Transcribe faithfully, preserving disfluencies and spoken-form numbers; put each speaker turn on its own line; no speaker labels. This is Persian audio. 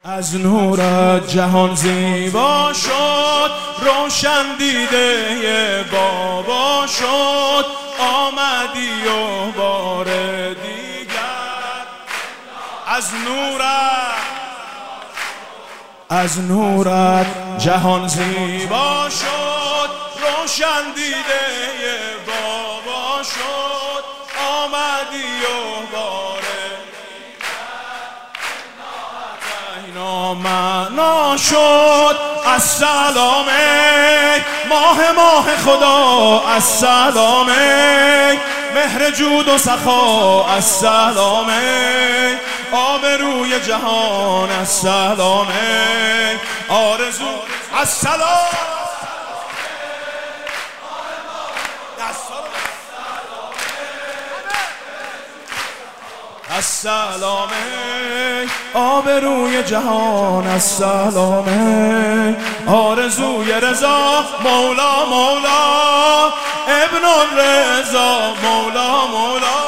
از نورت جهان زیبا شد، روشن دیده بابا شد. آمدی و بار دیگر از نورت از نورت جهان زیبا شد، روشن دیده بابا شد. آمدی و بار معنا شد. السلام ماه ماه خدا، السلام مهر جود و سخا، السلام آبروی جهان، السلام آرزو، السلام السلام آبروی جهان، السلام آرزوی رضا، مولا مولا ابن الرضا، مولا مولا